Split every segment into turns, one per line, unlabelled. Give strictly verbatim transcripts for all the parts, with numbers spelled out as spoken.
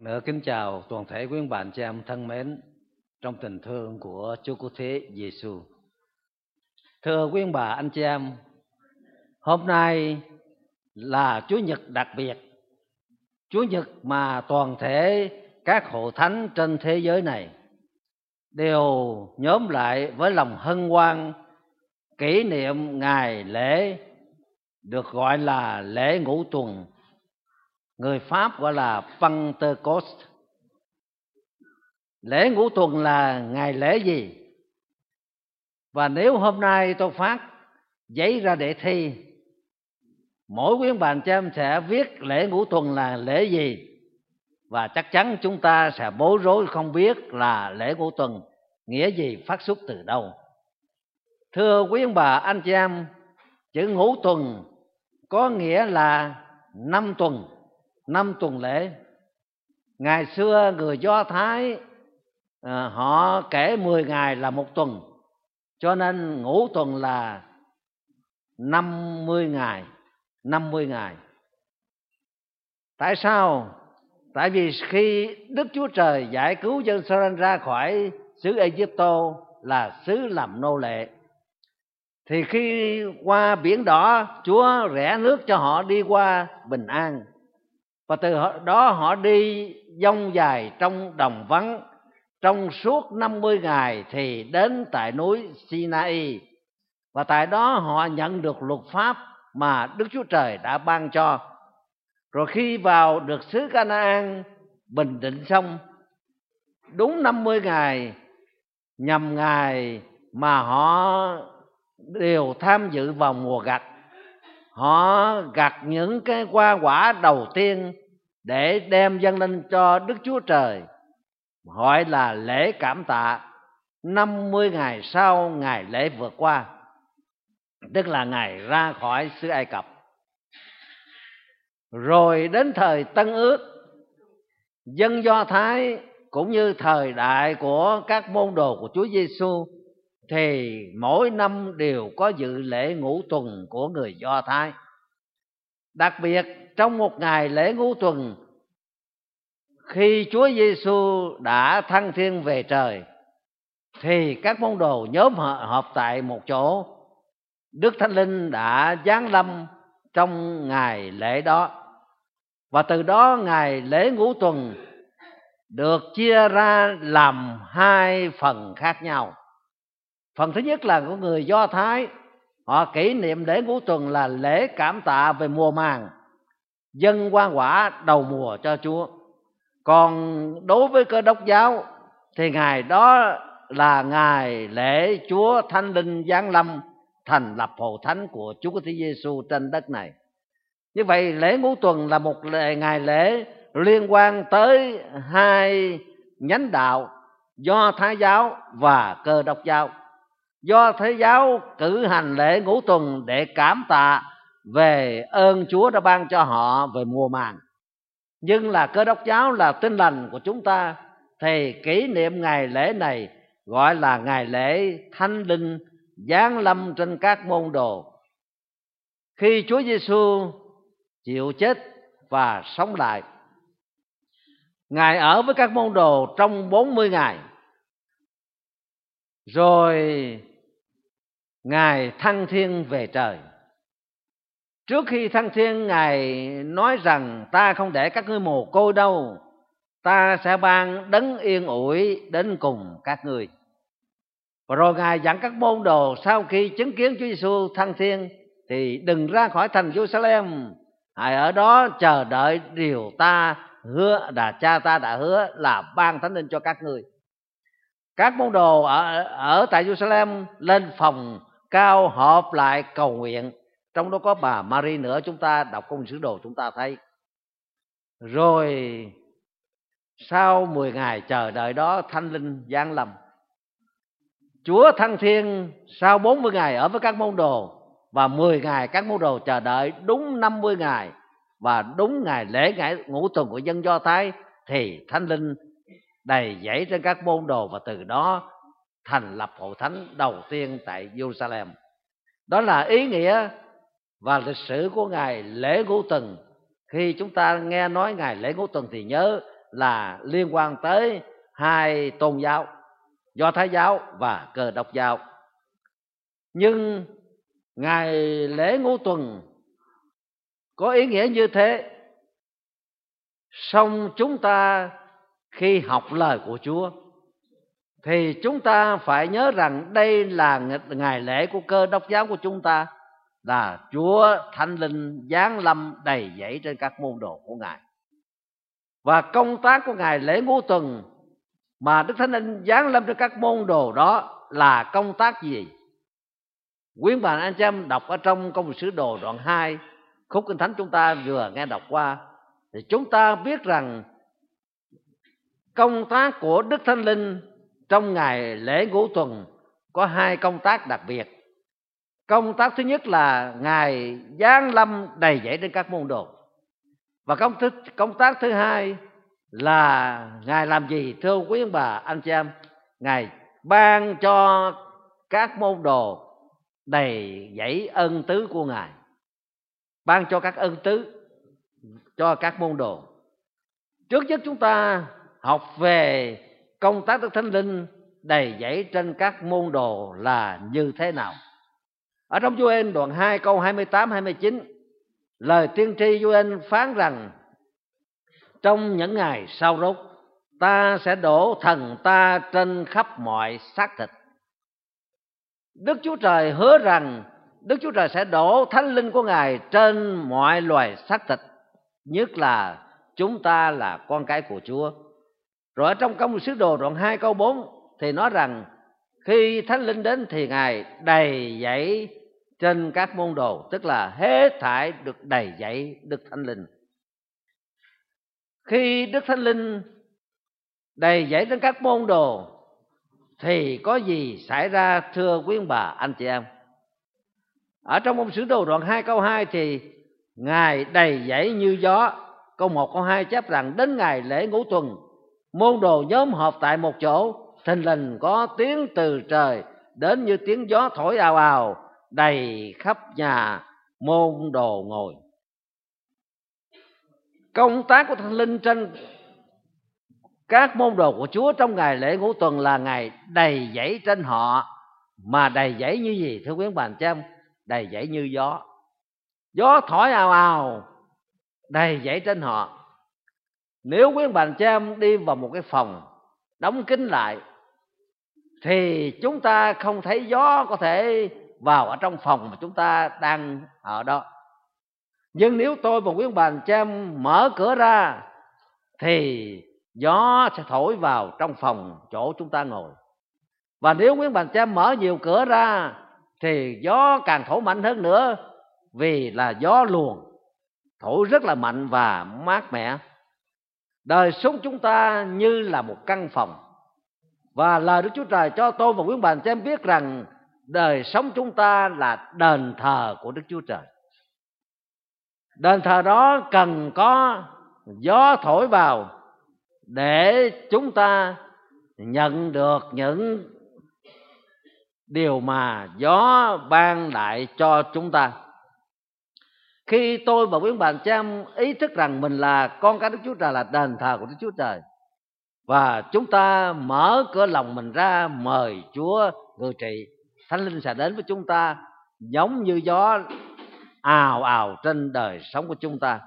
Ờ, kính chào toàn thể quý bạn chị em thân mến trong tình thương của Chúa Cứu Thế Giêsu. Thưa quý bà anh chị em, hôm nay là Chúa Nhật đặc biệt, Chúa Nhật mà toàn thể các hội thánh trên thế giới này đều nhóm lại với lòng hân hoan kỷ niệm ngày lễ được gọi là lễ ngũ tuần, người Pháp gọi là Pentecost. Lễ ngũ tuần là ngày lễ gì? Và nếu hôm nay tôi phát giấy ra để thi, mỗi quý bạn cho em sẽ viết lễ ngũ tuần là lễ gì, và chắc chắn chúng ta sẽ bối rối không biết là lễ ngũ tuần nghĩa gì, phát xuất từ đâu. Thưa quý ông bà anh chị em, chữ ngũ tuần có nghĩa là năm tuần, năm tuần lễ. Ngày xưa người Do Thái à, họ kể mười ngày là một tuần, cho nên ngũ tuần là năm mươi ngày, năm mươi ngày. Tại sao? Tại vì khi Đức Chúa Trời giải cứu dân Israel ra khỏi xứ Ai-cập là xứ làm nô lệ, thì khi qua biển đỏ, Chúa rẽ nước cho họ đi qua bình an. Và từ đó họ đi dông dài trong đồng vắng trong suốt năm mươi ngày, thì đến tại núi Sinai. Và tại đó họ nhận được luật pháp mà Đức Chúa Trời đã ban cho. Rồi khi vào được xứ Ca-na-an bình định xong, đúng năm mươi ngày, nhằm ngày mà họ đều tham dự vào mùa gặt, họ gặt những cái hoa quả đầu tiên để đem dâng lên cho Đức Chúa Trời, gọi là lễ cảm tạ. Năm mươi ngày sau ngày lễ vượt qua, tức là ngày ra khỏi xứ Ai Cập. Rồi đến thời Tân Ước, dân Do Thái cũng như thời đại của các môn đồ của Chúa Giêsu thì mỗi năm đều có dự lễ ngũ tuần của người Do Thái. Đặc biệt trong một ngày lễ ngũ tuần, khi Chúa Giêsu đã thăng thiên về trời, thì các môn đồ nhóm họp tại một chỗ. Đức Thánh Linh đã giáng lâm trong ngày lễ đó, và từ đó ngày lễ ngũ tuần được chia ra làm hai phần khác nhau. Phần thứ nhất là của người Do Thái, họ kỷ niệm lễ ngũ tuần là lễ cảm tạ về mùa màng, dâng hoa quả đầu mùa cho Chúa. Còn đối với Cơ Đốc giáo thì ngày đó là ngày lễ Chúa Thánh Linh giáng lâm, thành lập hội thánh của Chúa Cứu Thế Giêsu trên đất này. Như vậy lễ ngũ tuần là một ngày lễ liên quan tới hai nhánh đạo, Do Thái giáo và Cơ Đốc giáo. Do Thái giáo cử hành lễ ngũ tuần để cảm tạ về ơn Chúa đã ban cho họ về mùa màng. Nhưng là Cơ Đốc giáo là Tin Lành của chúng ta thì kỷ niệm ngày lễ này gọi là ngày lễ Thánh Linh giáng lâm trên các môn đồ. Khi Chúa Giêsu chịu chết và sống lại, Ngài ở với các môn đồ trong bốn mươi ngày, rồi Ngài thăng thiên về trời. Trước khi thăng thiên, Ngài nói rằng ta không để các ngươi mồ côi đâu, ta sẽ ban đấng yên ủi đến cùng các ngươi. Và rồi Ngài dặn các môn đồ sau khi chứng kiến Chúa Giêsu thăng thiên thì đừng ra khỏi thành Jerusalem, hãy ở đó chờ đợi điều ta hứa, đã cha ta đã hứa là ban Thánh Linh cho các ngươi. Các môn đồ ở, ở tại Jerusalem lên phòng cao họp lại cầu nguyện, trong đó có bà Mary nữa, chúng ta đọc Công Sứ Đồ chúng ta thấy. Rồi sau mười ngày chờ đợi đó, Thánh Linh giáng lâm. Chúa thăng thiên sau bốn mươi ngày ở với các môn đồ, và mười ngày các môn đồ chờ đợi. Đúng năm mươi ngày và đúng ngày lễ ngày ngũ tuần của dân Do Thái thì Thánh Linh đầy dẫy trên các môn đồ, và từ đó thành lập hội thánh đầu tiên tại Jerusalem. Đó là ý nghĩa và lịch sử của ngày lễ ngũ tuần. Khi chúng ta nghe nói ngày lễ ngũ tuần thì nhớ là liên quan tới hai tôn giáo, Do Thái giáo và Cơ Đốc giáo. Nhưng ngày lễ ngũ tuần có ý nghĩa như thế, song chúng ta khi học lời của Chúa thì chúng ta phải nhớ rằng đây là ngày lễ của Cơ Đốc giáo của chúng ta, là Chúa Thánh Linh giáng lâm đầy dẫy trên các môn đồ của Ngài. Và công tác của ngày lễ ngũ tuần mà Đức Thánh Linh giáng lâm trên các môn đồ đó là công tác gì? Quý bạn anh chị em đọc ở trong Công vụ Sứ Đồ đoạn hai, khúc Kinh Thánh chúng ta vừa nghe đọc qua, thì chúng ta biết rằng công tác của Đức Thánh Linh trong ngày lễ ngũ tuần có hai công tác đặc biệt. Công tác thứ nhất là Ngài giáng lâm đầy dẫy trên các môn đồ. Và công, thứ, công tác thứ hai là Ngài làm gì thưa quý ông bà anh chị em? Ngài ban cho các môn đồ đầy dẫy ân tứ của Ngài, ban cho các ân tứ cho các môn đồ. Trước nhất chúng ta học về công tác Đức Thánh Linh đầy dẫy trên các môn đồ là như thế nào. Ở trong Gioan đoạn hai câu hai mươi tám hai mươi chín, lời tiên tri Gioan phán rằng trong những ngày sau rốt, ta sẽ đổ thần ta trên khắp mọi xác thịt. Đức Chúa Trời hứa rằng Đức Chúa Trời sẽ đổ Thánh Linh của Ngài trên mọi loài xác thịt, nhất là chúng ta là con cái của Chúa. Rồi ở trong Công vụ Sứ Đồ đoạn hai câu bốn thì nói rằng khi Thánh Linh đến thì Ngài đầy dẫy trên các môn đồ, tức là hết thảy được đầy dẫy Đức Thánh Linh. Khi Đức Thánh Linh đầy dẫy trên các môn đồ thì có gì xảy ra thưa quý ông bà anh chị em? Ở trong Công vụ Sứ Đồ đoạn hai câu hai thì Ngài đầy dẫy như gió. Câu một câu hai chép rằng đến ngày lễ ngũ tuần, môn đồ nhóm họp tại một chỗ, thình lình có tiếng từ trời đến như tiếng gió thổi ào ào, đầy khắp nhà môn đồ ngồi. Công tác của Thánh Linh trên các môn đồ của Chúa trong ngày lễ ngũ tuần là Ngài đầy dẫy trên họ. Mà đầy dẫy như gì thưa quý ông bà anh chị em? Đầy dẫy như gió. Gió thổi ào ào, đầy dẫy trên họ. Nếu quý ông bà anh chị em đi vào một cái phòng đóng kín lại thì chúng ta không thấy gió có thể vào ở trong phòng mà chúng ta đang ở đó. Nhưng nếu tôi và quý ông bà anh chị em mở cửa ra thì gió sẽ thổi vào trong phòng chỗ chúng ta ngồi. Và nếu quý ông bà anh chị em mở nhiều cửa ra thì gió càng thổi mạnh hơn nữa, vì là gió luồng thổi rất là mạnh và mát mẻ. Đời sống chúng ta như là một căn phòng. Và lời Đức Chúa Trời cho tôi và quý ông bà anh chị em biết rằng đời sống chúng ta là đền thờ của Đức Chúa Trời. Đền thờ đó cần có gió thổi vào để chúng ta nhận được những điều mà gió ban lại cho chúng ta. Khi tôi và quý ông bà anh chị em ý thức rằng mình là con cái Đức Chúa Trời, là đền thờ của Đức Chúa Trời, và chúng ta mở cửa lòng mình ra mời Chúa ngự trị, Thánh Linh sẽ đến với chúng ta giống như gió ào ào trên đời sống của chúng ta.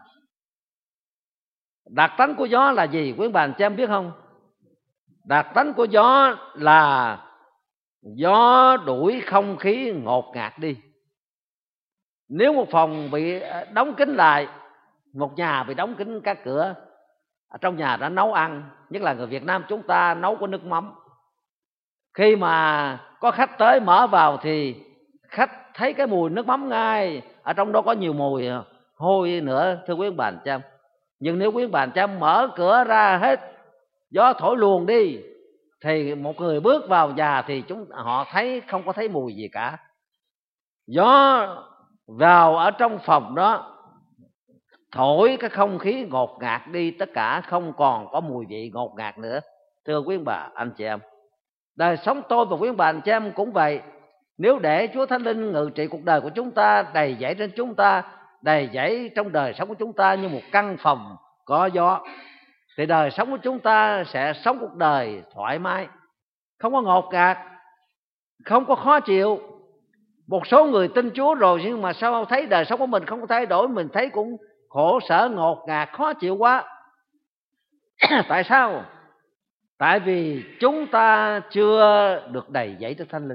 Đặc tánh của gió là gì quý ông bà anh chị em biết không? Đặc tánh của gió là gió đuổi không khí ngột ngạt đi. Nếu một phòng bị đóng kín lại, một nhà bị đóng kín các cửa, ở trong nhà đã nấu ăn, nhất là người Việt Nam chúng ta nấu có nước mắm. Khi mà có khách tới mở vào thì khách thấy cái mùi nước mắm ngay, ở trong đó có nhiều mùi hôi nữa thưa quý ông bà anh chị em. Nhưng nếu quý ông bà anh chị em mở cửa ra hết, gió thổi luồng đi, thì một người bước vào nhà thì chúng họ thấy không có thấy mùi gì cả. Gió vào ở trong phòng đó thổi cái không khí ngột ngạt đi, tất cả không còn có mùi vị ngột ngạt nữa thưa quý ông bà anh chị em. Đời sống tôi và quý ông bà anh chị em cũng vậy. Nếu để Chúa Thánh Linh ngự trị cuộc đời của chúng ta, đầy dẫy trên chúng ta, đầy dẫy trong đời sống của chúng ta như một căn phòng có gió, thì đời sống của chúng ta sẽ sống cuộc đời thoải mái, không có ngột ngạt, không có khó chịu. Một số người tin Chúa rồi nhưng mà sao thấy đời sống của mình không có thay đổi, mình thấy cũng khổ sở, ngột ngạt, khó chịu quá. Tại sao? Tại vì chúng ta chưa được đầy dẫy Đức Thánh Linh.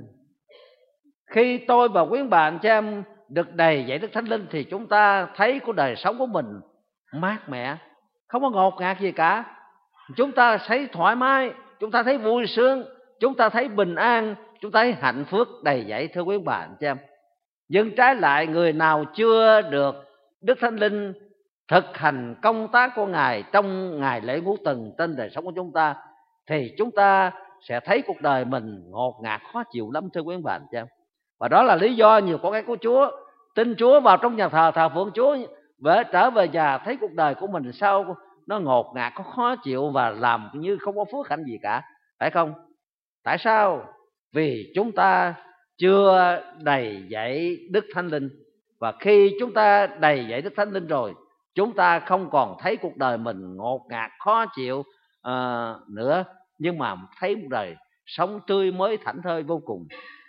Khi tôi và quý bạn chị em được đầy dẫy Đức Thánh Linh thì chúng ta thấy của đời sống của mình mát mẻ, không có ngột ngạt gì cả. Chúng ta thấy thoải mái, chúng ta thấy vui sướng, chúng ta thấy bình an, chúng ta thấy hạnh phúc đầy dẫy, thưa quý bạn chị em. Nhưng trái lại, người nào chưa được Đức Thánh Linh thực hành công tác của Ngài trong ngày lễ ngũ tuần trên đời sống của chúng ta thì chúng ta sẽ thấy cuộc đời mình ngột ngạt, khó chịu lắm, thưa quý bạn chị em. Và đó là lý do nhiều con cái của Chúa tin Chúa vào trong nhà thờ, thờ phượng Chúa, về trở về nhà thấy cuộc đời của mình sao nó ngột ngạt, có khó chịu và làm như không có phước hạnh gì cả, phải không? Tại sao? Vì chúng ta chưa đầy dẫy Đức Thánh Linh. Và khi chúng ta đầy dẫy Đức Thánh Linh rồi, chúng ta không còn thấy cuộc đời mình ngột ngạt, khó chịu uh, nữa, nhưng mà thấy một đời sống tươi mới, thảnh thơi vô cùng.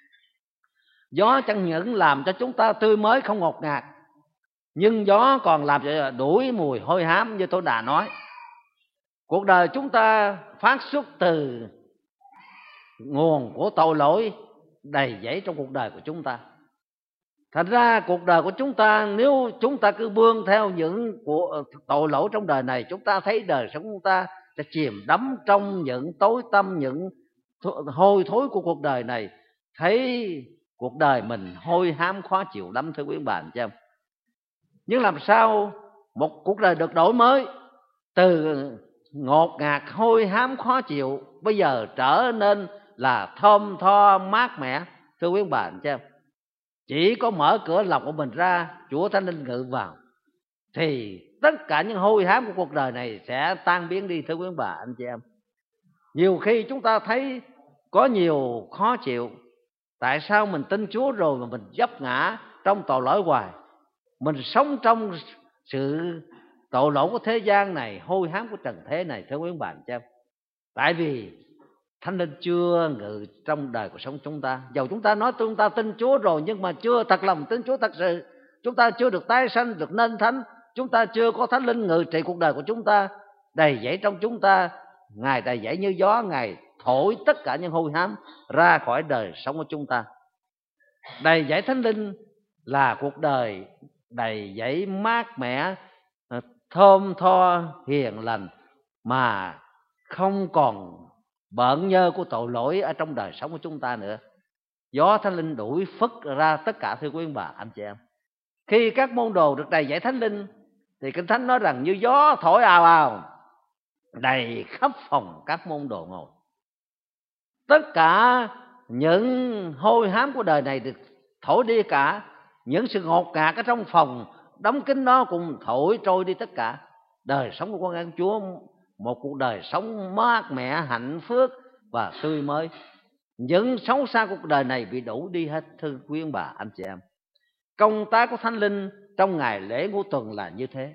Gió chẳng những làm cho chúng ta tươi mới không ngột ngạt, nhưng gió còn làm cho đuổi mùi hôi hám, như tôi đã nói. Cuộc đời chúng ta phát xuất từ nguồn của tội lỗi đầy dẫy trong cuộc đời của chúng ta. Thành ra cuộc đời của chúng ta, nếu chúng ta cứ bươn theo những của tội lỗi trong đời này, chúng ta thấy đời sống của chúng ta sẽ chìm đắm trong những tối tăm, những hôi thối của cuộc đời này, thấy cuộc đời mình hôi hám, khó chịu lắm, thưa quý bạn chị em. Nhưng làm sao một cuộc đời được đổi mới từ ngột ngạt, hôi hám, khó chịu bây giờ trở nên là thơm tho, mát mẻ, thưa quý bạn chị em. Chỉ có mở cửa lòng của mình ra, Chúa Thánh Linh ngự vào, thì tất cả những hôi hám của cuộc đời này sẽ tan biến đi, thưa quý bà anh chị em. Nhiều khi chúng ta thấy có nhiều khó chịu. Tại sao mình tin Chúa rồi mà mình vấp ngã trong tội lỗi hoài? Mình sống trong sự tội lỗi của thế gian này, hôi hám của trần thế này, thưa quý bà anh chị em. Tại vì Thánh Linh chưa ngự trong đời cuộc sống chúng ta. Dầu chúng ta nói chúng ta tin Chúa rồi, nhưng mà chưa thật lòng tin Chúa thật sự. Chúng ta chưa được tái sanh, được nên thánh. Chúng ta chưa có Thánh Linh ngự trị cuộc đời của chúng ta, đầy dẫy trong chúng ta. Ngài đầy dẫy như gió, Ngài thổi tất cả những hôi hám ra khỏi đời sống của chúng ta. Đầy dẫy Thánh Linh là cuộc đời đầy dẫy mát mẻ, thơm tho, hiền lành, mà không còn bợn nhơ của tội lỗi ở trong đời sống của chúng ta nữa. Gió Thánh Linh đuổi phất ra tất cả, thưa quý bà anh chị em. Khi các môn đồ được đầy dẫy Thánh Linh thì Kinh Thánh nói rằng như gió thổi ào ào, đầy khắp phòng các môn đồ ngồi. Tất cả những hôi hám của đời này được thổi đi cả. Những sự ngột ngạt ở trong phòng đóng kín đó cũng thổi trôi đi tất cả. Đời sống của con em Chúa, một cuộc đời sống mát mẻ, hạnh phúc và tươi mới. Những xấu xa của cuộc đời này bị đổ đi hết, thưa quý ông bà anh chị em. Công tác của Thánh Linh trong ngày lễ ngũ tuần là như thế.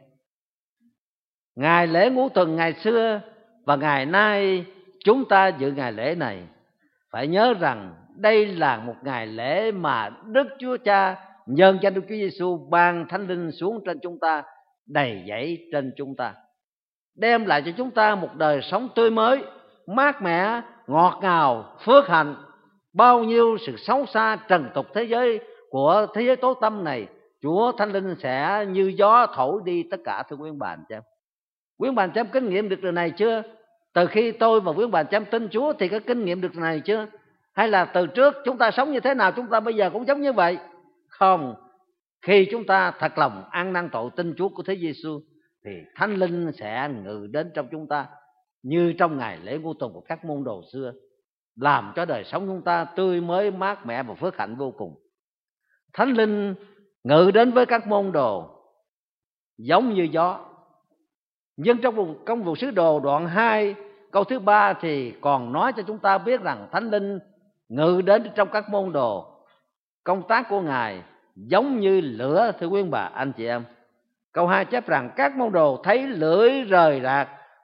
Ngày lễ ngũ tuần ngày xưa và ngày nay chúng ta dự ngày lễ này, phải nhớ rằng đây là một ngày lễ mà Đức Chúa Cha nhân danh Đức Chúa Giêsu ban Thánh Linh xuống trên chúng ta, đầy dẫy trên chúng ta, đem lại cho chúng ta một đời sống tươi mới, mát mẻ, ngọt ngào, phước hạnh. Bao nhiêu sự xấu xa trần tục thế giới của thế giới tối tăm này, Chúa Thánh Linh sẽ như gió thổi đi tất cả, thưa quý ông bà anh chị em. Quý ông bà anh chị em kinh nghiệm được điều này chưa? Từ khi tôi và quý ông bà anh chị em tin Chúa thì có kinh nghiệm được điều này chưa? Hay là từ trước chúng ta sống như thế nào chúng ta bây giờ cũng giống như vậy? Không. Khi chúng ta thật lòng ăn năn tội tin Chúa của Thế Giêsu thì Thánh Linh sẽ ngự đến trong chúng ta như trong ngày lễ ngũ tuần của các môn đồ xưa, làm cho đời sống chúng ta tươi mới, mát mẻ và phước hạnh vô cùng. Thánh Linh ngự đến với các môn đồ giống như gió. Nhưng trong công vụ sứ đồ đoạn hai câu thứ ba thì còn nói cho chúng ta biết rằng Thánh Linh ngự đến trong các môn đồ, công tác của Ngài giống như lửa, thưa quý bà anh chị em. Câu hai chép rằng các môn đồ thấy lưỡi rời rạc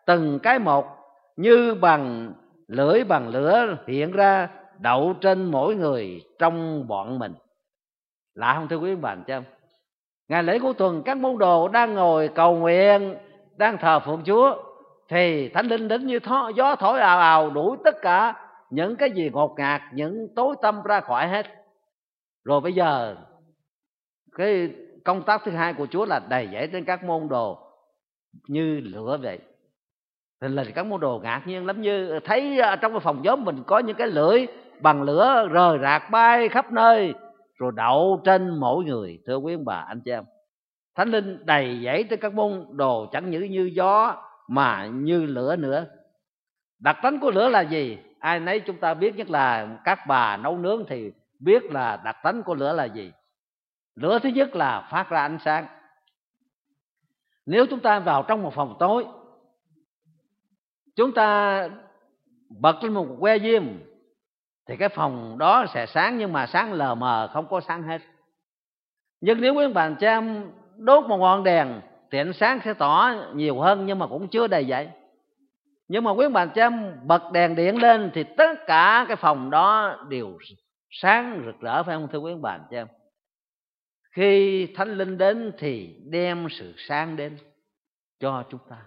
từng cái một như bằng lưỡi bằng lửa hiện ra đậu trên mỗi người trong bọn mình. Lạ không thưa quý bà anh chị em? Ngày lễ của tuần các môn đồ đang ngồi cầu nguyện, đang thờ phượng Chúa, thì Thánh Linh đến như thó, gió thổi ào ào đuổi tất cả những cái gì ngột ngạt, những tối tăm ra khỏi hết. Rồi bây giờ cái công tác thứ hai của Chúa là đầy dẫy trên các môn đồ như lửa vậy. Thì là các môn đồ ngạc nhiên lắm, như thấy trong cái phòng nhóm mình có những cái lưỡi bằng lửa rời rạc bay khắp nơi, rồi đậu trên mỗi người. Thưa quý ông bà anh chị em, Thánh Linh đầy dẫy trên các môn đồ chẳng những như gió mà như lửa nữa. Đặc tính của lửa là gì? Ai nấy chúng ta biết, nhất là các bà nấu nướng thì biết là đặc tính của lửa là gì. Lửa thứ nhất là phát ra ánh sáng. Nếu chúng ta vào trong một phòng tối, chúng ta bật lên một que diêm thì cái phòng đó sẽ sáng, nhưng mà sáng lờ mờ, không có sáng hết. Nhưng nếu quý bạn cha em đốt một ngọn đèn thì ánh sáng sẽ tỏ nhiều hơn, nhưng mà cũng chưa đầy vậy. Nhưng mà quý bạn cha em bật đèn điện lên thì tất cả cái phòng đó đều sáng rực rỡ, phải không thưa quý bạn cha em? Khi Thánh Linh đến thì đem sự sáng đến cho chúng ta.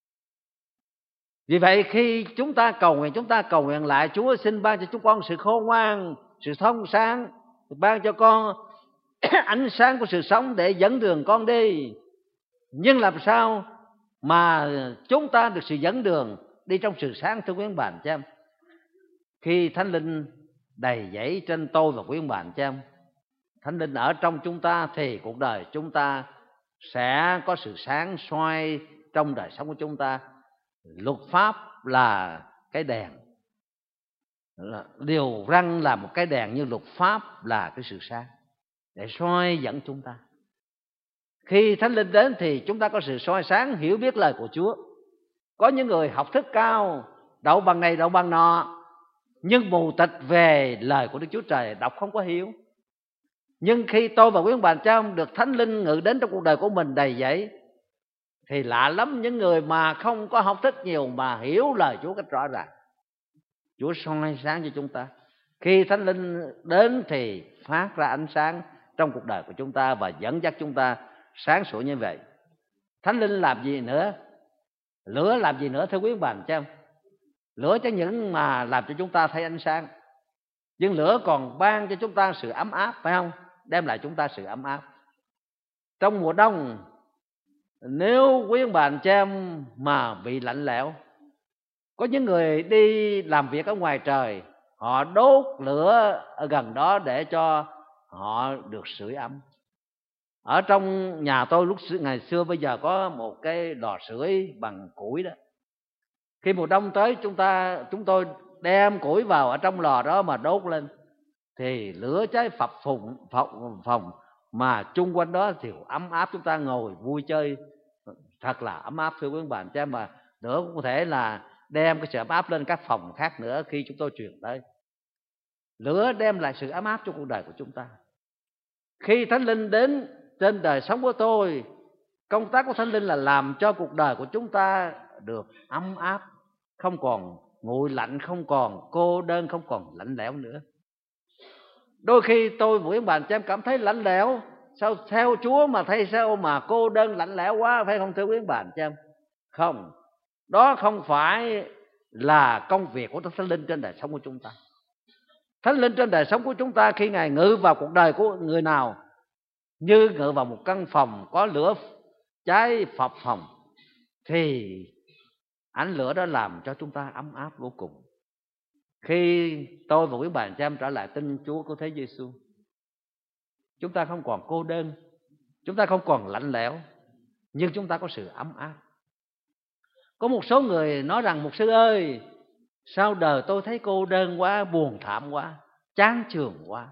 Vì vậy khi chúng ta cầu nguyện, chúng ta cầu nguyện lại: Chúa xin ban cho chúng con sự khôn ngoan, sự thông sáng, ban cho con ánh sáng của sự sống để dẫn đường con đi. Nhưng làm sao mà chúng ta được sự dẫn đường đi trong sự sáng thưa quý bạn cha em? Khi Thánh Linh đầy dẫy trên tôi và quý bạn cha em, Thánh Linh ở trong chúng ta thì cuộc đời chúng ta sẽ có sự sáng soi trong đời sống của chúng ta. Luật pháp là cái đèn, điều răn là một cái đèn, như luật pháp là cái sự sáng để soi dẫn chúng ta. Khi Thánh Linh đến thì chúng ta có sự soi sáng, hiểu biết lời của Chúa. Có những người học thức cao, đậu bằng này đậu bằng nọ, nhưng mù tịch về lời của Đức Chúa Trời, đọc không có hiểu. Nhưng khi tôi và quý ông bà cha ông được Thánh Linh ngự đến trong cuộc đời của mình đầy dẫy, thì lạ lắm, những người mà không có học thức nhiều mà hiểu lời Chúa cách rõ ràng. Chúa soi sáng cho chúng ta. Khi Thánh Linh đến thì phát ra ánh sáng trong cuộc đời của chúng ta và dẫn dắt chúng ta sáng sủa như vậy. Thánh Linh làm gì nữa? Lửa làm gì nữa thưa quý bà cha em? Lửa chẳng những mà làm cho chúng ta thấy ánh sáng, nhưng lửa còn ban cho chúng ta sự ấm áp, phải không? Đem lại chúng ta sự ấm áp. Trong mùa đông, nếu quý bà cha em mà bị lạnh lẽo, có những người đi làm việc ở ngoài trời, họ đốt lửa ở gần đó để cho họ được sưởi ấm. Ở trong nhà tôi lúc ngày xưa, bây giờ có một cái lò sưởi bằng củi đó. Khi mùa đông tới, chúng ta chúng tôi đem củi vào ở trong lò đó mà đốt lên, thì lửa cháy phập phùng phòng, phòng mà chung quanh đó thì ấm áp, chúng ta ngồi vui chơi thật là ấm áp thưa quý bạn cha. Mà lửa cũng có thể là đem cái sự ấm áp lên các phòng khác nữa khi chúng tôi truyền tới. Lửa đem lại sự ấm áp cho cuộc đời của chúng ta. Khi Thánh Linh đến trên đời sống của tôi, công tác của Thánh Linh là làm cho cuộc đời của chúng ta được ấm áp, không còn nguội lạnh, không còn cô đơn, không còn lạnh lẽo nữa. Đôi khi tôi với bạn cha em cảm thấy lạnh lẽo, sao theo Chúa mà thấy sao mà cô đơn lạnh lẽo quá, phải không thưa quý bạn cha em? Không, đó không phải là công việc của Thánh Linh trên đời sống của chúng ta. Thánh Linh trên đời sống của chúng ta khi Ngài ngự vào cuộc đời của người nào, như ngự vào một căn phòng có lửa cháy phập phồng, thì ánh lửa đó làm cho chúng ta ấm áp vô cùng. Khi tôi và quý bạn cha em trở lại tin Chúa của Thế Giêsu, chúng ta không còn cô đơn, chúng ta không còn lạnh lẽo, nhưng chúng ta có sự ấm áp. Có một số người nói rằng: mục sư ơi, sao đời tôi thấy cô đơn quá, buồn thảm quá, chán chường quá.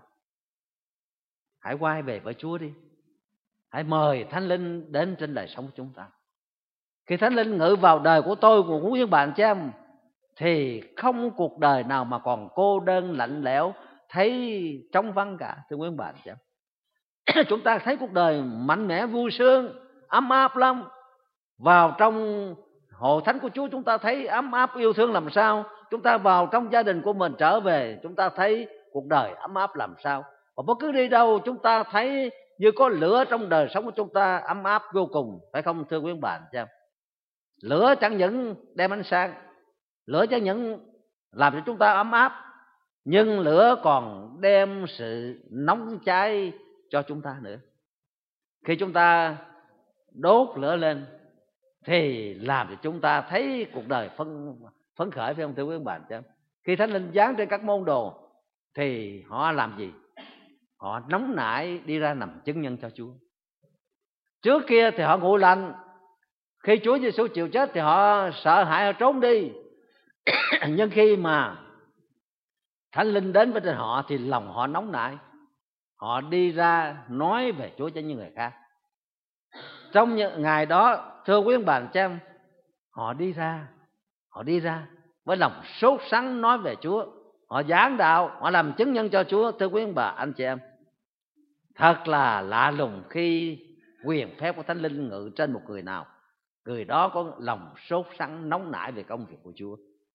Hãy quay về với Chúa đi. Hãy mời Thánh Linh đến trên đời sống của chúng ta. Khi Thánh Linh ngự vào đời của tôi, của quý bạn cha em, thì không cuộc đời nào mà còn cô đơn lạnh lẽo, thấy trống vắng cả thưa quý bạn cha. Chúng ta thấy cuộc đời mạnh mẽ, vui sướng, ấm áp lắm. Vào trong hội thánh của Chúa chúng ta thấy ấm áp yêu thương làm sao, chúng ta vào trong gia đình của mình trở về chúng ta thấy cuộc đời ấm áp làm sao. Và bất cứ đi đâu chúng ta thấy như có lửa trong đời sống của chúng ta ấm áp vô cùng, phải không thưa quý bạn? Lửa chẳng những đem ánh sáng, lửa chẳng những làm cho chúng ta ấm áp, nhưng lửa còn đem sự nóng cháy cho chúng ta nữa. Khi chúng ta đốt lửa lên thì làm cho chúng ta thấy cuộc đời phấn, phấn khởi, phải không thưa quý bạn? Khi Thánh Linh giáng trên các môn đồ thì họ làm gì? Họ nóng nảy đi ra làm chứng nhân cho Chúa. Trước kia thì họ nguội lạnh, khi Chúa Giêsu chịu chết thì họ sợ hãi, họ trốn đi. Nhưng khi mà Thánh Linh đến với trên họ thì lòng họ nóng nảy, họ đi ra nói về Chúa cho những người khác. Trong những ngày đó thưa quý bà anh chị em, họ đi ra, họ đi ra với lòng sốt sắng nói về Chúa, họ giảng đạo, họ làm chứng nhân cho Chúa. Thưa quý bà anh chị em, thật là lạ lùng khi quyền phép của Thánh Linh ngự trên một người nào, người đó có lòng sốt sắng nóng nảy về công việc của Chúa.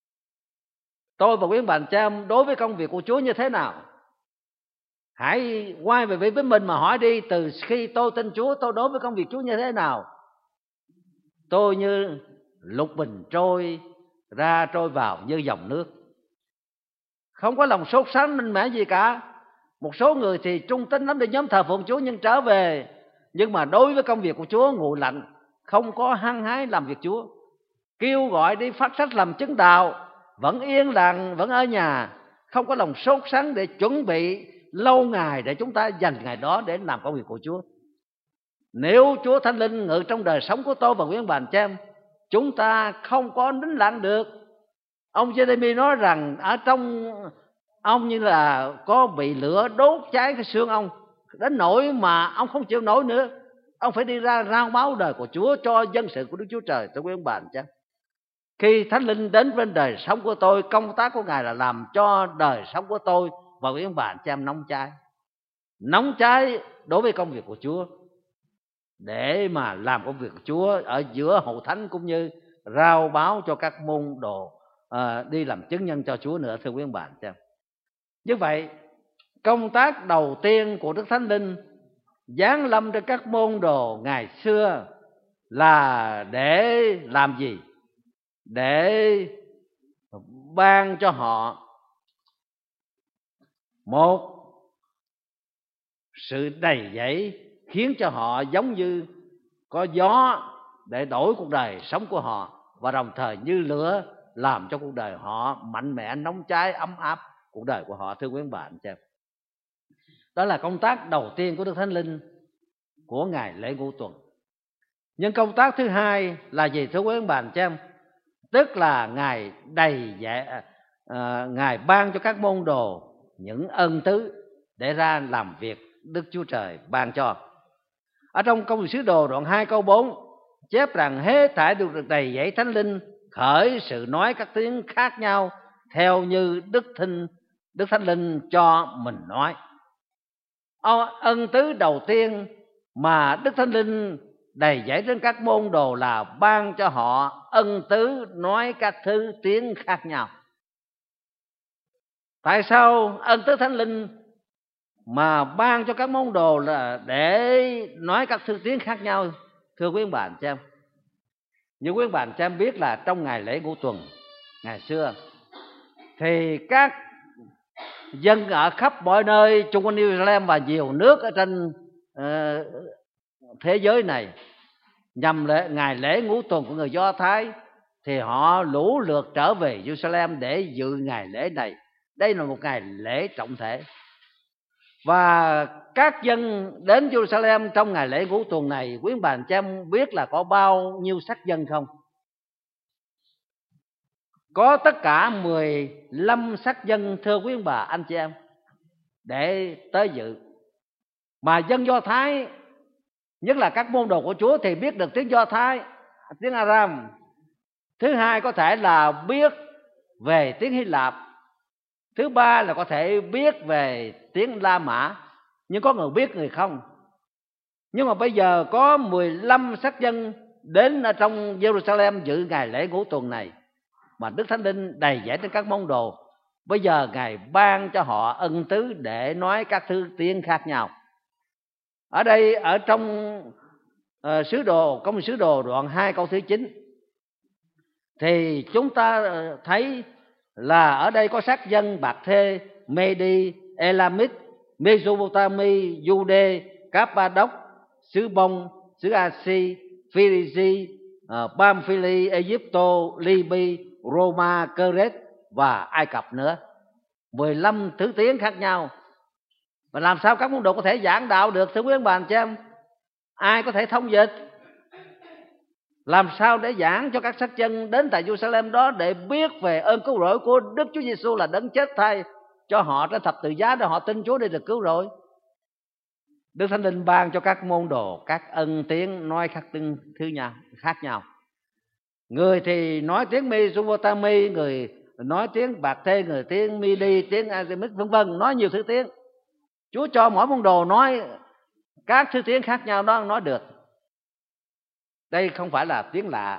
Tôi và quý bà anh chị em đối với công việc của Chúa như thế nào? Hãy quay về với mình mà hỏi đi, từ khi tôi tin Chúa tôi đối với công việc Chúa như thế nào? Tôi như lục bình trôi ra trôi vào như dòng nước, không có lòng sốt sắng mạnh mẽ gì cả. Một số người thì trung tín lắm để nhóm thờ phượng Chúa nhưng trở về, nhưng mà đối với công việc của Chúa nguội lạnh, không có hăng hái làm việc Chúa. Kêu gọi đi phát sách làm chứng đạo, vẫn yên lặng, vẫn ở nhà, không có lòng sốt sắng để chuẩn bị lâu ngày để chúng ta dành ngày đó để làm công việc của Chúa. Nếu Chúa Thánh Linh ngự trong đời sống của tôi và quý bà anh chị em, chúng ta không có nín lặng được. Ông Jeremy nói rằng ở trong ông như là có bị lửa đốt cháy cái xương ông, đến nỗi mà ông không chịu nổi nữa. Ông phải đi ra rao báo đời của Chúa cho dân sự của Đức Chúa Trời. Tôi quý ông bà anh chị em, khi Thánh Linh đến bên đời sống của tôi, công tác của Ngài là làm cho đời sống của tôi và quý ông bà anh chị em nóng cháy, nóng cháy đối với công việc của Chúa, để mà làm công việc của Chúa ở giữa hội thánh, cũng như rao báo cho các môn đồ à, đi làm chứng nhân cho Chúa nữa. Thưa quý ông bà anh chị em, như vậy công tác đầu tiên của Đức Thánh Linh giáng lâm trên các môn đồ ngày xưa là để làm gì? Để ban cho họ một sự đầy dẫy, khiến cho họ giống như có gió để đổi cuộc đời sống của họ, và đồng thời như lửa làm cho cuộc đời họ mạnh mẽ, nóng cháy, ấm áp cuộc đời của họ. Thưa quý bạn chị em, đó là công tác đầu tiên của Đức Thánh Linh của ngày lễ Ngũ Tuần. Nhưng công tác thứ hai là gì thưa quý bạn chị em? Tức là Ngài đầy dạy, à, Ngài ban cho các môn đồ những ân tứ để ra làm việc Đức Chúa Trời ban cho. Ở trong Công việc sứ đồ đoạn hai câu bốn chép rằng hết thảy đều được đầy dẫy Thánh Linh, khởi sự nói các tiếng khác nhau theo như Đức Thinh Đức Thánh Linh cho mình nói. Ân tứ đầu tiên mà Đức Thánh Linh đầy dẫy trên các môn đồ là ban cho họ ân tứ nói các thứ tiếng khác nhau. Tại sao ân tứ Thánh Linh mà ban cho các môn đồ là để nói các thứ tiếng khác nhau? Thưa quý bạn chị em, như quý bạn chị em biết là trong ngày lễ Ngũ Tuần ngày xưa thì các dân ở khắp mọi nơi chung quanh Jerusalem và nhiều nước ở trên uh, thế giới này, nhằm lễ, ngày lễ Ngũ Tuần của người Do Thái, thì họ lũ lượt trở về Jerusalem để dự ngày lễ này. Đây là một ngày lễ trọng thể, và các dân đến Jerusalem trong ngày lễ Ngũ Tuần này, quý bà chị em biết là có bao nhiêu sắc dân không? Có tất cả mười lăm sắc dân, thưa quý bà anh chị em, để tới dự. Mà dân Do Thái, nhất là các môn đồ của Chúa, thì biết được tiếng Do Thái, tiếng Aram. Thứ hai có thể là biết về tiếng Hy Lạp. Thứ ba là có thể biết về tiếng La Mã. Nhưng có người biết người không. Nhưng mà bây giờ có mười lăm sắc dân đến ở trong Jerusalem dự ngày lễ ngũ tuần này, mà Đức Thánh Linh đầy dẫy trên các môn đồ. Bây giờ Ngài ban cho họ ân tứ để nói các thứ tiếng khác nhau. Ở đây ở trong uh, sứ đồ công sứ đồ đoạn hai câu thứ chín thì chúng ta thấy là ở đây có sắc dân Bạc Thê, Mê-đi, Elamit, Mesopotami, Jude, Cappadoc, xứ Bông, xứ A-si, Phi-ri-di, uh, Pamphyli, Egypto, Libya, Roma, Keret và Ai Cập nữa. mười lăm thứ tiếng khác nhau. Và làm sao các môn đồ có thể giảng đạo được, thưa quý ông bà anh chị em? Ai có thể thông dịch? Làm sao để giảng cho các sắc dân đến tại Jerusalem đó để biết về ơn cứu rỗi của Đức Chúa Giêsu là đấng chết thay cho họ trên thập tự giá để họ tin Chúa để được cứu rỗi? Đức Thánh Linh ban cho các môn đồ các ân tiếng nói các tiếng thứ nhau khác nhau. Người thì nói tiếng Mesopotami, người nói tiếng Bạc Thê, người tiếng Midi, tiếng Azimit, vân vân, nói nhiều thứ tiếng. Chúa cho mỗi môn đồ nói các thứ tiếng khác nhau đó nói được. Đây không phải là tiếng lạ.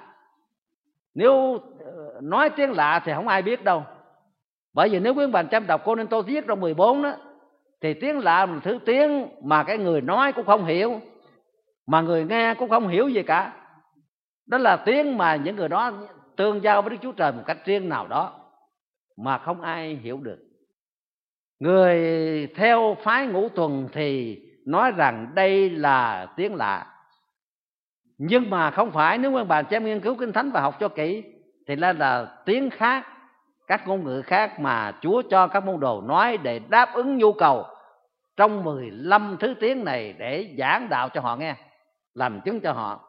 Nếu nói tiếng lạ thì không ai biết đâu. Bởi vì nếu quý bạn chăm đọc Cô-rinh-tô viết trong mười bốn đó, thì tiếng lạ là thứ tiếng mà cái người nói cũng không hiểu, mà người nghe cũng không hiểu gì cả. Đó là tiếng mà những người đó tương giao với Đức Chúa Trời một cách riêng nào đó mà không ai hiểu được. Người theo phái ngũ tuần thì nói rằng đây là tiếng lạ. Nhưng mà không phải, nếu các bạn xem nghiên cứu Kinh Thánh và học cho kỹ thì là là tiếng khác, các ngôn ngữ khác mà Chúa cho các môn đồ nói để đáp ứng nhu cầu trong mười lăm thứ tiếng này để giảng đạo cho họ nghe, làm chứng cho họ.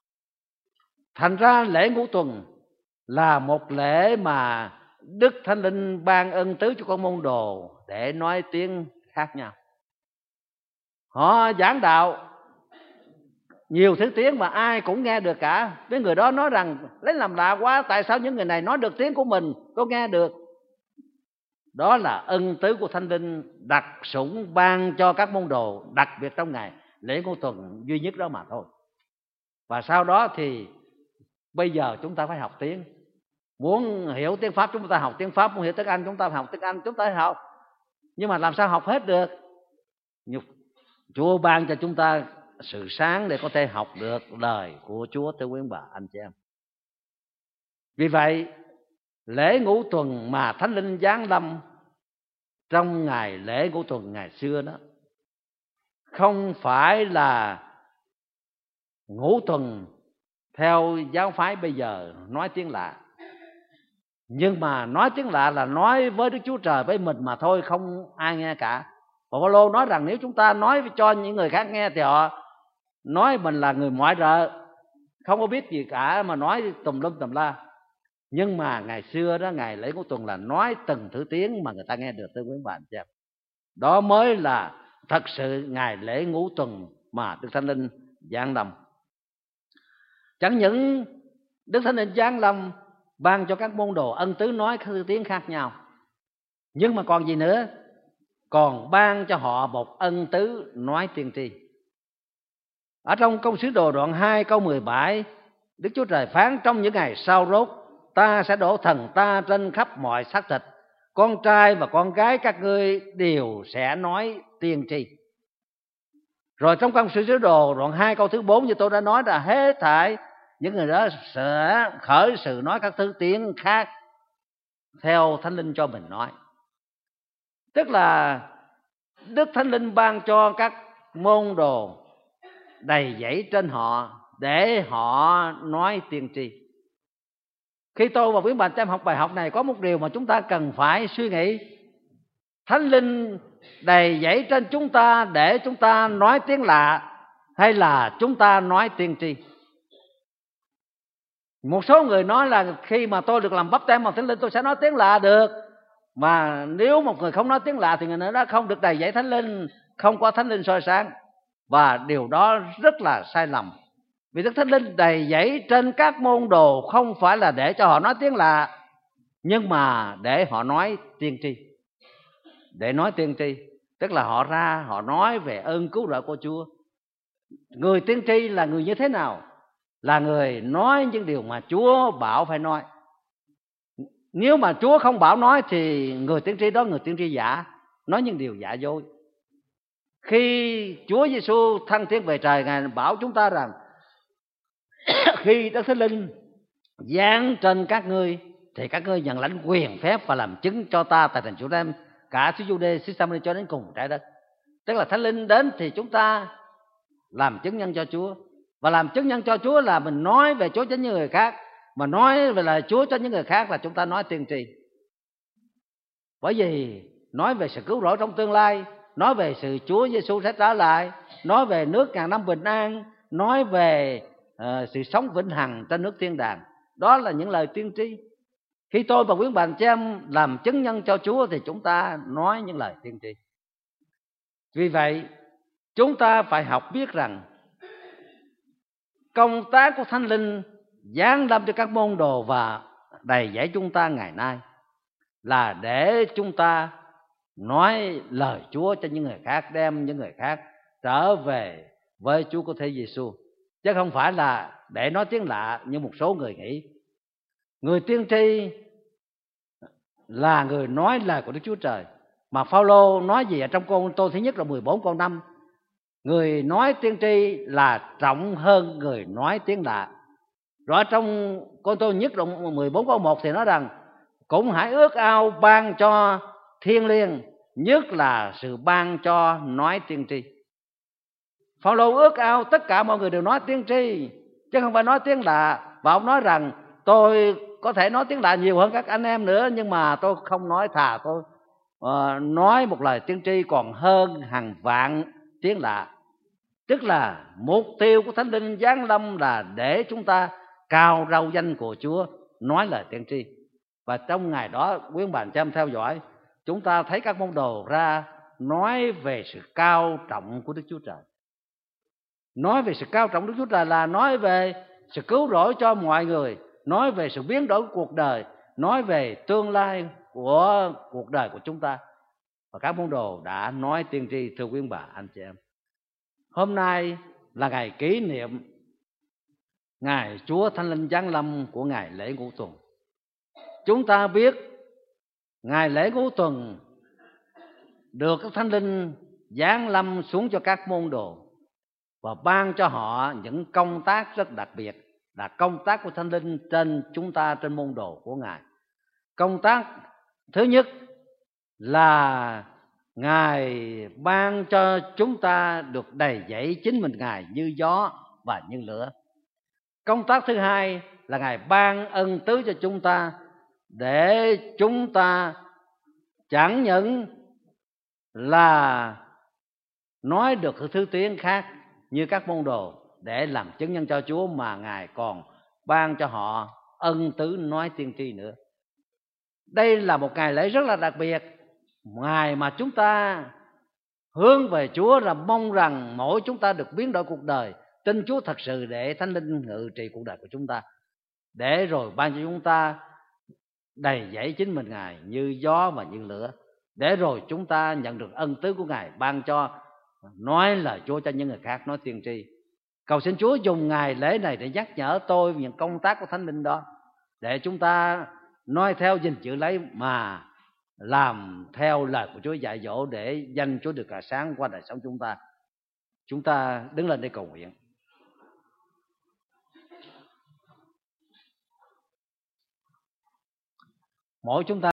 Thành ra lễ ngũ tuần là một lễ mà Đức Thánh Linh ban ân tứ cho con môn đồ để nói tiếng khác nhau. Họ giảng đạo nhiều thứ tiếng mà ai cũng nghe được cả. Cái người đó nói rằng lấy làm lạ quá, tại sao những người này nói được tiếng của mình có nghe được? Đó là ân tứ của Thánh Linh đặc sủng ban cho các môn đồ, đặc biệt trong ngày lễ ngũ tuần duy nhất đó mà thôi. Và sau đó thì bây giờ chúng ta phải học tiếng. Muốn hiểu tiếng Pháp chúng ta học tiếng Pháp, muốn hiểu tiếng Anh chúng ta học tiếng Anh, chúng ta học. Nhưng mà làm sao học hết được? Chúa ban cho chúng ta sự sáng để có thể học được lời của Chúa, thưa quý bà anh chị em. Vì vậy lễ ngũ tuần mà Thánh Linh giáng lâm trong ngày lễ ngũ tuần ngày xưa đó không phải là ngũ tuần theo giáo phái bây giờ nói tiếng lạ. Nhưng mà nói tiếng lạ là nói với Đức Chúa Trời, với mình mà thôi, không ai nghe cả. Và Phaolô nói rằng nếu chúng ta nói cho những người khác nghe thì họ nói mình là người ngoại rợ, không có biết gì cả mà nói tùm lum tùm la. Nhưng mà ngày xưa đó, ngày lễ ngũ tuần là nói từng thứ tiếng mà người ta nghe được, thưa quý bạn chị em. Đó mới là thật sự ngày lễ ngũ tuần mà Đức Thánh Linh giáng lâm. Chẳng những Đức Thánh Linh giáng lâm ban cho các môn đồ ân tứ nói các thứ tiếng khác nhau, nhưng mà còn gì nữa? Còn ban cho họ một ân tứ nói tiên tri. Ở trong Công sứ đồ đoạn hai câu mười bảy, Đức Chúa Trời phán: trong những ngày sau rốt, ta sẽ đổ thần ta trên khắp mọi xác thịt, con trai và con gái các ngươi đều sẽ nói tiên tri. Rồi trong Công sứ đồ đoạn hai câu thứ bốn, như tôi đã nói, là hết thảy những người đó sẽ khởi sự nói các thứ tiếng khác theo Thánh Linh cho mình nói. Tức là Đức Thánh Linh ban cho các môn đồ đầy dẫy trên họ để họ nói tiên tri. Khi tôi và quý bạn em học bài học này, có một điều mà chúng ta cần phải suy nghĩ. Thánh Linh đầy dẫy trên chúng ta để chúng ta nói tiếng lạ, hay là chúng ta nói tiên tri? Một số người nói là khi mà tôi được làm báp têm bằng Thánh Linh tôi sẽ nói tiếng lạ được. Mà nếu một người không nói tiếng lạ thì người đó không được đầy dẫy Thánh Linh, không có Thánh Linh soi sáng. Và điều đó rất là sai lầm. Vì Đức Thánh Linh đầy dẫy trên các môn đồ không phải là để cho họ nói tiếng lạ, nhưng mà để họ nói tiên tri. Để nói tiên tri tức là họ ra họ nói về ơn cứu rỗi của Chúa. Người tiên tri là người như thế nào? là người nói những điều mà Chúa bảo phải nói. Nếu mà Chúa không bảo nói thì người tiên tri đó người tiên tri giả, nói những điều giả dối. Khi Chúa Giêsu thăng tiến về trời, Ngài bảo chúng ta rằng khi Đức Thánh Linh giáng trên các ngươi thì các ngươi nhận lãnh quyền phép và làm chứng cho ta tại thành Jerusalem, cả xứ Giu-đê, xứ Sa-ma-ri cho đến cùng trái đất. Tức là Thánh Linh đến thì chúng ta làm chứng nhân cho Chúa. Và làm chứng nhân cho Chúa là mình nói về Chúa cho những người khác. Mà nói về là Chúa cho những người khác là chúng ta nói tiên tri. Bởi vì nói về sự cứu rỗi trong tương lai, nói về sự Chúa Giêsu sẽ trở lại, nói về nước ngàn năm bình an, nói về uh, sự sống vĩnh hằng trên nước thiên đàng, đó là những lời tiên tri. Khi tôi và quý bạn chị em làm chứng nhân cho Chúa thì chúng ta nói những lời tiên tri. Vì vậy chúng ta phải học biết rằng công tác của Thánh Linh giáng lâm cho các môn đồ và đầy dẫy chúng ta ngày nay là để chúng ta nói lời Chúa cho những người khác, đem những người khác trở về với Chúa của thế Giêsu, chứ không phải là để nói tiếng lạ như một số người nghĩ. Người tiên tri là người nói lời của Đức Chúa Trời. Mà Phao-lô nói gì ở trong Cô Tô thứ nhất là mười bốn câu năm, người nói tiên tri là trọng hơn người nói tiếng lạ. Rồi trong Cô Tô nhất đoạn mười bốn câu một thì nói rằng cũng hãy ước ao ban cho thiên liêng, nhất là sự ban cho nói tiên tri. Phao-lô ước ao tất cả mọi người đều nói tiên tri chứ không phải nói tiếng lạ. Và ông nói rằng tôi có thể nói tiếng lạ nhiều hơn các anh em nữa, nhưng mà tôi không nói, thà tôi uh, nói một lời tiên tri còn hơn hàng vạn tiếng lạ. Tức là mục tiêu của Thánh Linh giáng lâm là để chúng ta cao rao danh của Chúa, nói lời tiên tri. Và trong ngày đó, quý ông bà anh chị em theo dõi, chúng ta thấy các môn đồ ra nói về sự cao trọng của Đức Chúa Trời. Nói về sự cao trọng của Đức Chúa Trời là nói về sự cứu rỗi cho mọi người, nói về sự biến đổi của cuộc đời, nói về tương lai của cuộc đời của chúng ta. Và các môn đồ đã nói tiên tri, thưa quý ông bà anh chị em. Hôm nay là ngày kỷ niệm ngày Chúa Thánh Linh giáng lâm của ngày lễ Ngũ Tuần. Chúng ta biết ngày lễ Ngũ Tuần được các Thánh Linh giáng lâm xuống cho các môn đồ và ban cho họ những công tác rất đặc biệt, là công tác của Thánh Linh trên chúng ta, trên môn đồ của Ngài. Công tác thứ nhất là Ngài ban cho chúng ta được đầy dẫy chính mình Ngài như gió và như lửa. Công tác thứ hai là Ngài ban ân tứ cho chúng ta để chúng ta chẳng những là nói được thứ tiếng khác như các môn đồ để làm chứng nhân cho Chúa, mà Ngài còn ban cho họ ân tứ nói tiên tri nữa. Đây là một ngày lễ rất là đặc biệt, ngày mà chúng ta hướng về Chúa, là mong rằng mỗi chúng ta được biến đổi cuộc đời, tin Chúa thật sự để Thánh Linh ngự trị cuộc đời của chúng ta, để rồi ban cho chúng ta đầy dẫy chính mình Ngài như gió và như lửa, để rồi chúng ta nhận được ân tứ của Ngài ban cho nói lời Chúa cho những người khác, nói tiên tri. Cầu xin Chúa dùng ngày lễ này để nhắc nhở tôi những công tác của Thánh Linh đó, để chúng ta nói theo, gìn giữ lấy mà làm theo lời của Chúa dạy dỗ, để danh Chúa được rạng sáng qua đời sống chúng ta. Chúng ta đứng lên để cầu nguyện. Mỗi chúng ta